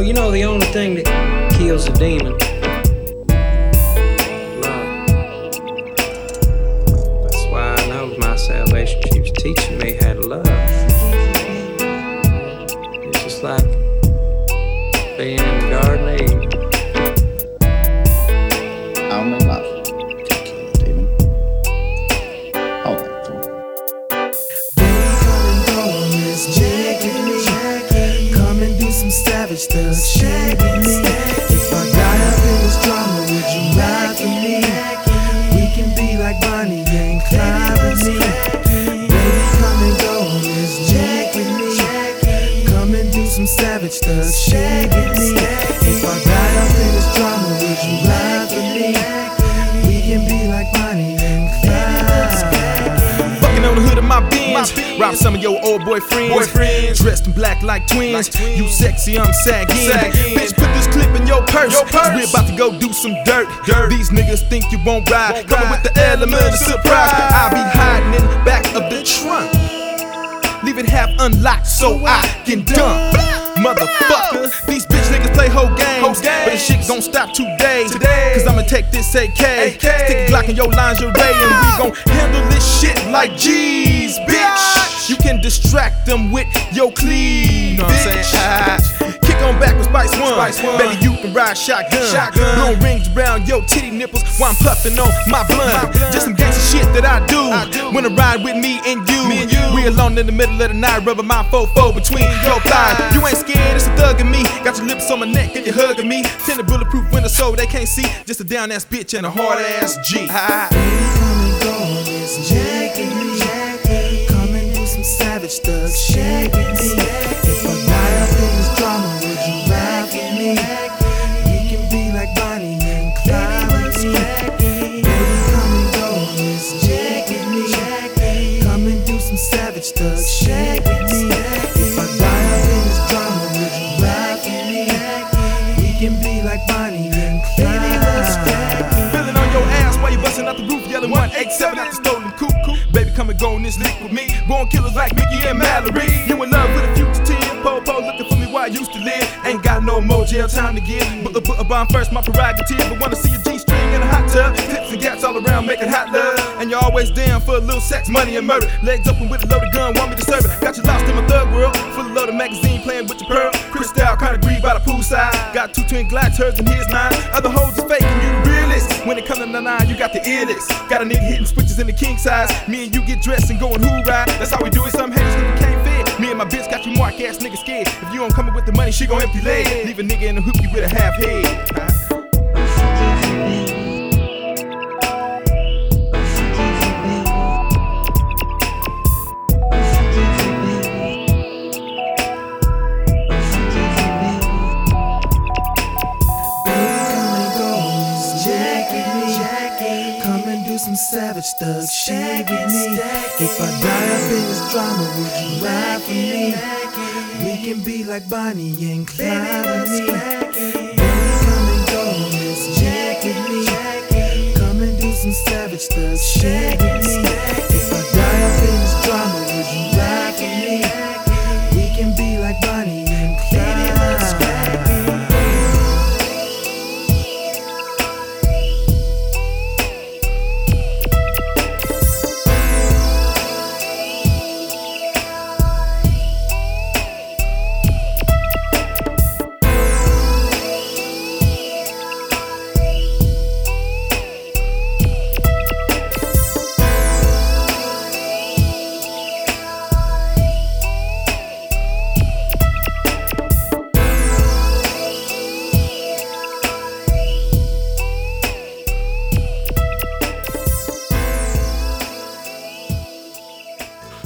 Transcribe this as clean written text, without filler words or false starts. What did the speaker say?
know the only thing that kills a demon. Love. That's why I know my salvation. She was teaching me how to love. It's just like being in the Garden of Eden. Only love can kill a demon. Hold that thought. Baby, come and go on this jet with me. Come and do some savage thug shit with me. If I die up in this drama, would you lie for me? We can be like Bonnie and Clyde with me. Baby, come and go on this jet with me. Come and do some savage thug shit with me. If I die up in this drama, would you lie for me? We can be like Bonnie and Clyde. Fucking on the hood of my Benz, rob some of your old boyfriends, dressed in black like twins. You sexy, I'm sagging. Bitch, put this clip in your purse. We about to go do some dirt. These niggas think you won't ride. Coming with the element of surprise. I'll be hiding in the back of the trunk. Leave it half unlocked so I can dump. Motherfucker, these bitch niggas play whole games, but this shit gon' stop today. Cause I'ma take this AK, stick a Glock in your lingerie, and we gon' handle this shit like G's, bitch. You can distract them with your cleave, bitch. Kick on back with Spice One. Baby, you can ride shotgun. Blowing rings around your titty nipples while I'm puffing on my blunt. Just some gangsta shit that I do. When I ride with me and you, we alone in the middle of the night, rubbing my fofo between your thighs. You ain't scared, it's a thug in me. Got your lips on my neck and you hugging me. Tinted bulletproof window so they can't see. Just a down ass bitch and a hard ass G. Baby, come and go on this jet with me. Come and do some savage thug shit with me. If I die up in this drama, would you ride with me? We can be like Bonnie and Clyde with me. Baby, come and go on this jet with me. Come and do some savage thug shit with me. If I die up in this drama, would you ride with me? We can be like Bonnie and Clyde. Feeling on your ass while you busting out the roof, yelling 187 out the stolen coupe. Baby, come and go on this lick with me. Born killers like Mickey and Mallory. You in love with a fugitive, po-po looking for me where I used to live. Ain't got no more jail time to give, but put a bomb first, my prerogative. But wanna see a G-string in a hot tub, tips and gats all around making hot love. And you're always down for a little sex, money and murder. Legs open with a loaded gun, want me to serve it. Got you lost in my thug world, full of loaded magazine playing with your pearl. Crystal kinda grieve by the poolside. Got 2 twin Glocks, hers and his mine. Other hoes are fake and you the realest. When it comes to the 9, you got the illest. Got a nigga hitting switches in the king size. Me and you get dressed and going who ride. That's how we do it. Some haters nigga can't fit. Me and my bitch got you mark ass nigga scared. If you don't come in with the money, she gon' empty leg. Leave a nigga in the hoopty with a half head. Some savage thug shit with me. If I die up in this drama, would you ride for me? We can be like Bonnie and Clyde with me. Baby, come and go on this jet with me. Come and do some savage thug shit with me.